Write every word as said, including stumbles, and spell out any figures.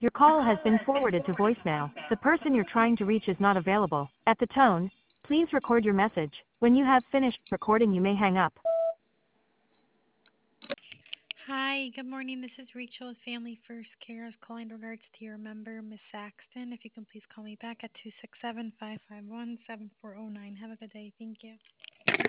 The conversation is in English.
Your call has been forwarded to voicemail. The person you're trying to reach is not available. At the tone, please record your message. When you have finished recording, you may hang up. Hi, good morning. This is Rachel with Family First Care. I was calling in regards to your member, Miss Saxton. If you can please call me back at two six seven, five five one, seven four zero nine. Have a good day. Thank you.